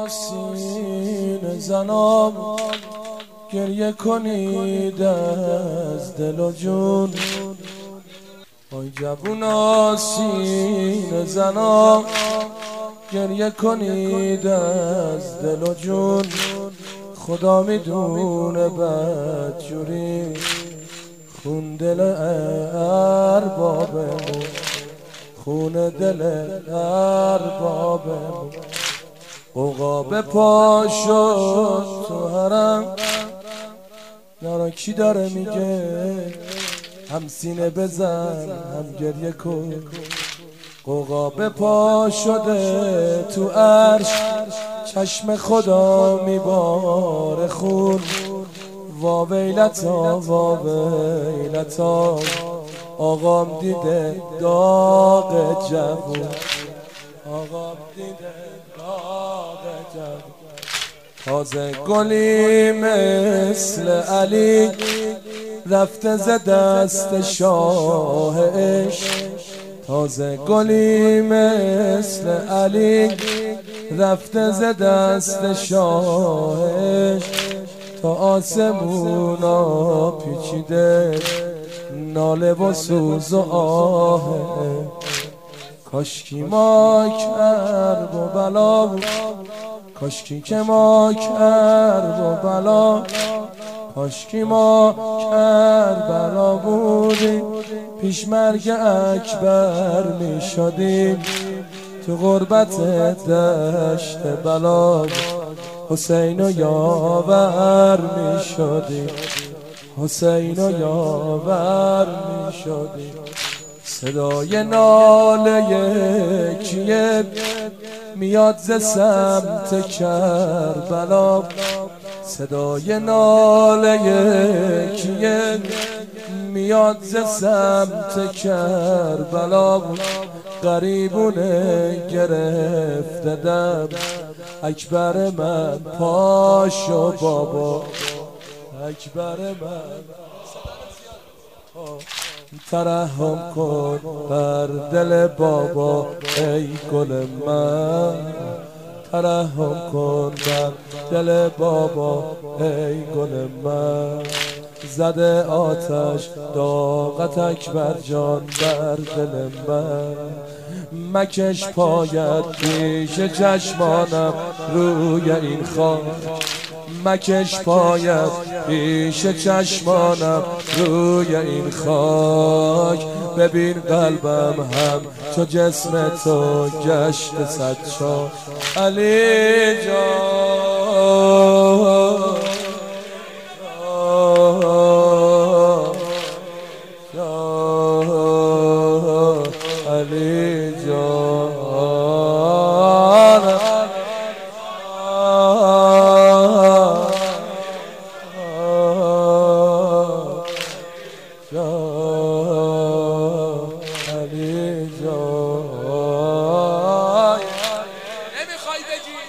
سینه زنم گریه کنید از دل و جون. آی جوونا سینه زنم گریه کنید از دل و جون. خدا میدونه بدجوری خون دل اربابمون، خون دل اربابمون. عقاب پا شد تو حرم، یارا کی داره میگه هم سینه بزن هم گریه کن. عقاب پا شده تو عرش، چشم خدا میباره خون. واویلتا واویلتا، آقام دیده داغ جوون، آقام دیده داغ جوون. تازه گلی مثل علی رفته ز دست شاه عشق. تازه گلی مثل علی رفته ز دست شاه عشق. تا آسمونا پیچیده ناله و سوز و آه. کاشکی ما کرب و بلا، کاشکی که ما کرب و بلا، کاشکی ما کربلا بودیم پیش مرگ اکبر می شدیم. تو غربت دشت بلا حسین و یاور می شدیم، حسین و یاور می شدیم. صدای ناله کیه میاد ز سمت کربلا، صدای ناله کیه میاد ز سمت کربلا. غریبونه گرفته دم، اکبر من پاشو بابا، اکبر من ترحم کن بر دل بابا. ای گل من ترحم کن بر دل بابا، ای گل من. زده آتش داغت اکبر جان بر دل من. مکش پایت پیش چشمانم روی این خاک، مکش پایت پیش چشمانم روی این خاک. ببین قلبم هم چو جسم تو گشت صد چاک. علی جان علی جان علی جان. نمیخوای بگی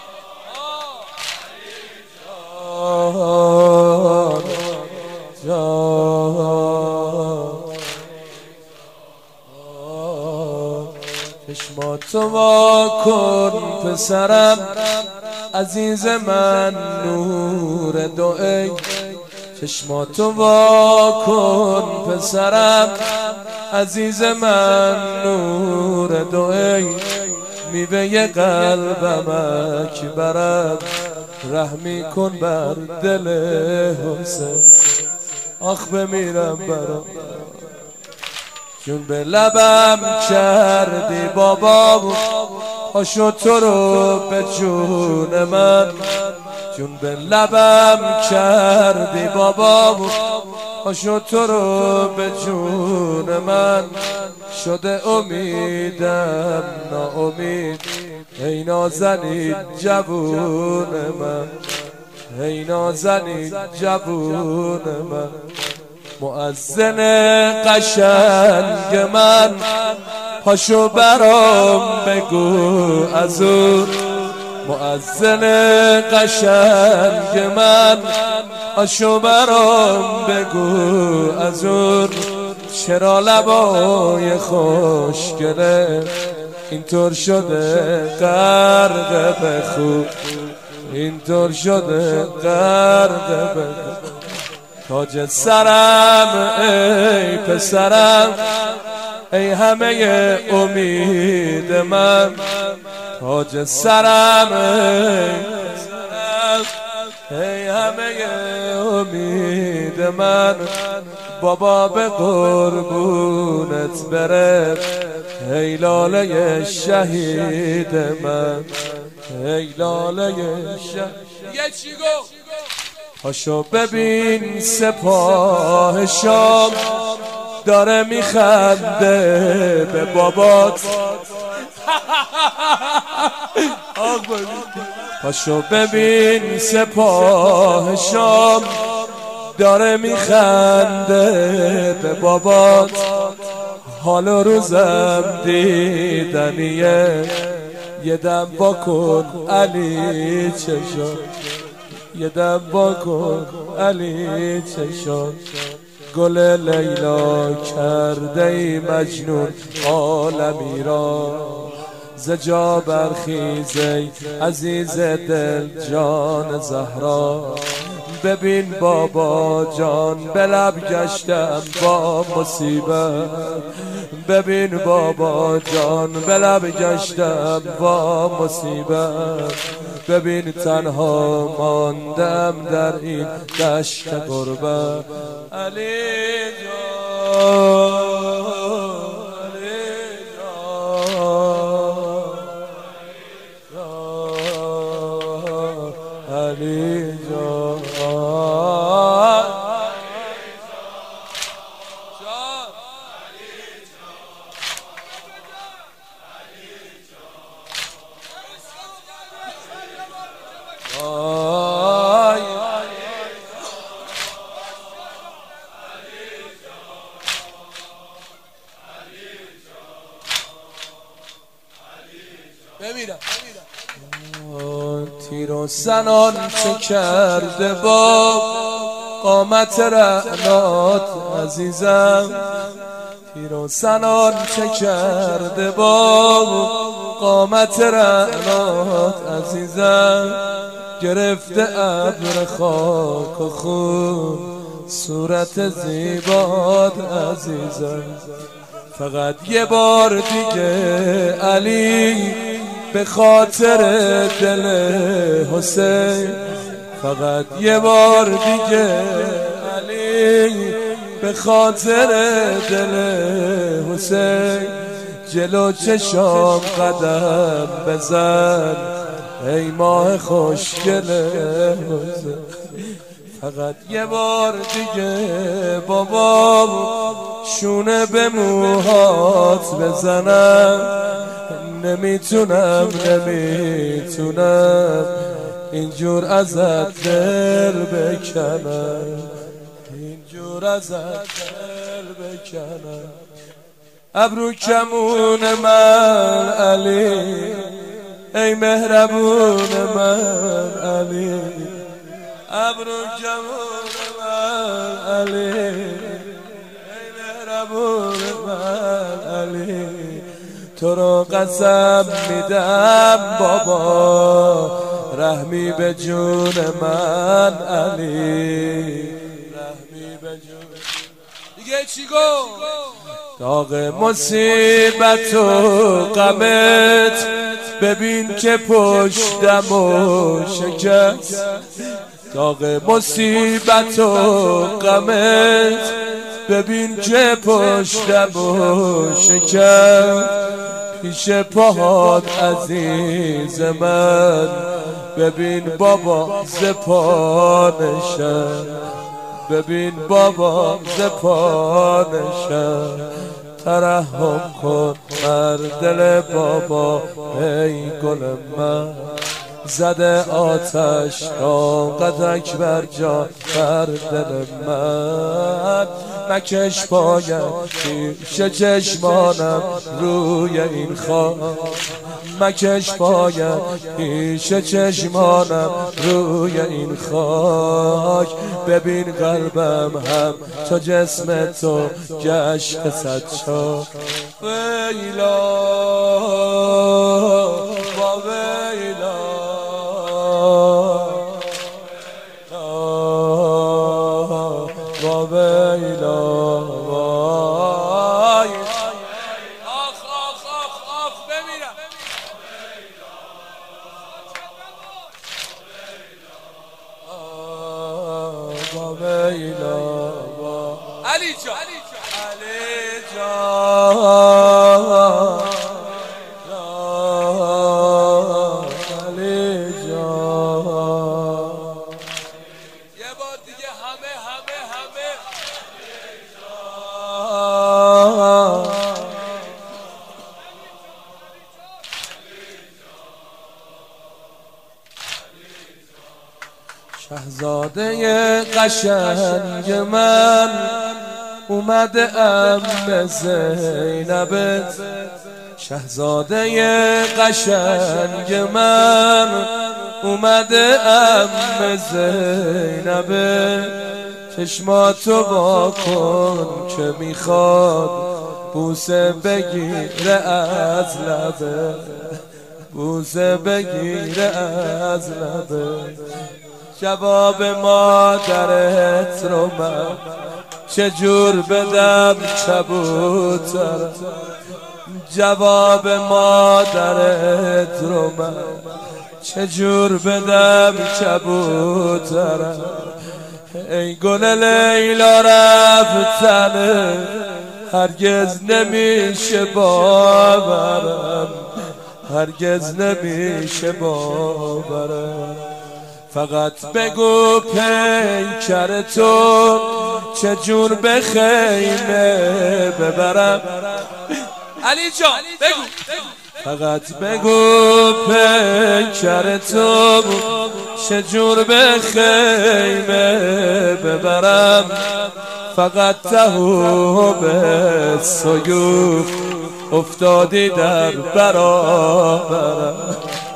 چشماتو وا کن پسرم، عزیز من نور دو ای. چشماتو وا کن پسرم، عزیز من نور دو ای. میوه قلبم اکبرم، رحمی کن بر دل حسین. آخ بمیرم برام جون به لبم کردی بابا، پاشو تو رو به جون من. جون به لبم کردی بابا، پاشو تو رو به جون من. شده امیدم ناامید، ای نازنین جوون من، ای نازنین جوون من. مؤذن قشنگ من، پاشو برام بگو ازون. مؤذن قشنگ من، پاشو برام بگو ازون. چرا لبای خوشگله اینطور شده غرق به خون، اینطور شده غرق به تاج سرم ای پسرم، ای همه امید من، تاج سرم ای همه امید من. بابا به قربونت بره، ای لاله شهید من، ای لاله شهید. یه چی گفت؟ پاشو ببین سپاه شام داره میخنده به بابات. پاشو ببین سپاه شام داره میخنده به بابات. حال و روزم دیدنیه، یه دم با کن علی چشم، یه دم با کن علی چشم. گل لیلا کرده ای مجنون عالمی را، زجا برخیزی عزیز دل جان زهرا. ببین بابا جان به لب گشتم با مصیبت، ببین بابا جان به لب گشتم با مصیبت. ببین تنها ماندم در این دشت غربت. علی جان، علی جان، تیر و سنان چه کرده با قامت رعنات عزیزم، تیر و سنان چه کرده با قامت رعنات عزیزم. گرفته ابر خاک و خون صورت زیبات عزیزم. فقط یه بار دیگه علی به خاطر دل حسین، فقط یه بار دیگه علی به خاطر دل حسین. جلو چشام قدم بزن ای ماه خوشگل حسین. فقط یه بار دیگه بابا شونه به موهات بزنم. نمیتونم اینجور ازت دل بکنم، اینجور ازت دل بکنم. ابرو کمون من علی، ای مهربون من علی. ابرو کمون من علی، ای مهربون من علی. تو رو قسم میدم بابا رحمی به جون من علی، رحمی به جون. دیگه چی گفت؟ داغ مصیبت و غمت ببین که پشتم و شکست. داغ مصیبت و غمت ببین که پشتم و شکست. پیش پاهات عزیز من ببین بابا زپانشم، ببین بابا زپانشم. ترحم کن بر دل بابا ای گل من. زده آتش را قدک بر جان بر دل من. مکش پایم پیش چشمانم روی این خاک، مکش پایم پیش چشمانم روی این خاک. ببین قلبم هم تا جسم تو گشت صد چاک. ویلا با ویلا با ویلا وای آخ آخ آخ آخ بمیرم با ویلا علی جان علی جان علی جان یه بار دیگه همه شهزاده قشنگ من اومده ام زینبت شهزاده قشنگ من اومده ام زینبت چشماتو با کن که میخواد بوسه بگیره از لبه بوسه بگیره از لبه جواب مادرت رو من چجور بدم کبوتر جواب مادرت رو من چجور بدم کبوتر ای گل لیلا رفتنه هرگز نمیشه باورم هرگز نمیشه باورم فقط بگو پیکر تو چجور به خیمه ببرم علی جان بگو فقط بگو پیکر تو چجور به خیمه ببرم فقط تهو به سیوف افتادی در برابرم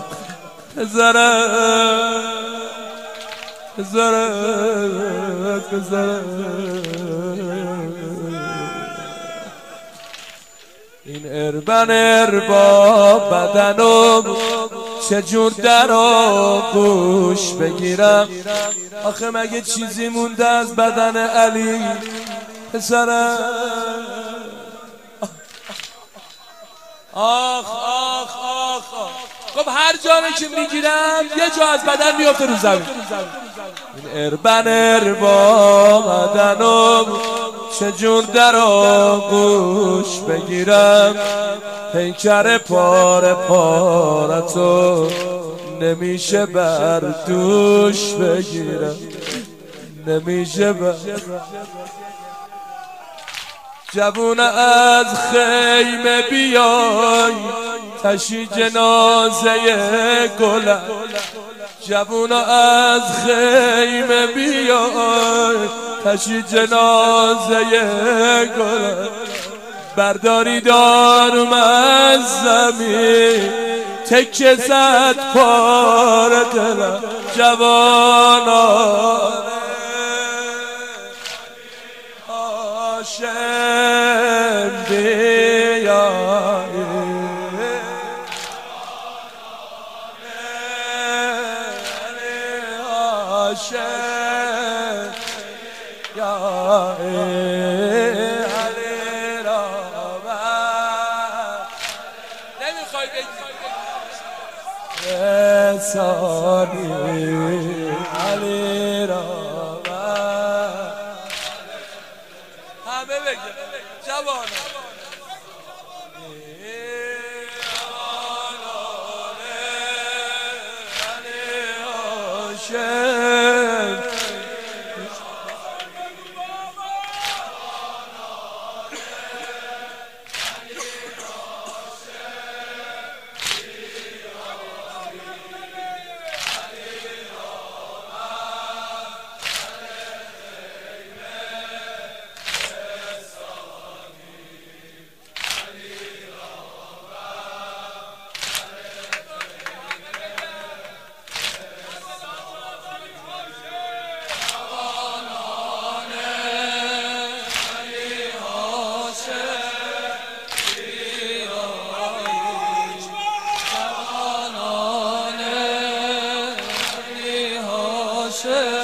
این اربن با بدنم چجور در آغوش بگیرم آخه مگه چیزی مونده از بدن علی پسرم آخ آخ آخ خب هر جایی که میگیرم یه جا از بدن میفته رو زمین این اربن با بدنم چجور در آغوش بگیرم پیکر پاره پارتو نمیشه بر دوش بگیرم نمیشه بر جوونه از خیمه بیای تشی جنازه گلم جوونه از خیمه بیای تشی جنازه گلم برداری دارم از زمین تکه زد پاره دلم جوانان هاشم بیایی هاشم علی را نمیخوای بگی رسانی علی را همه بگه جوانه شعر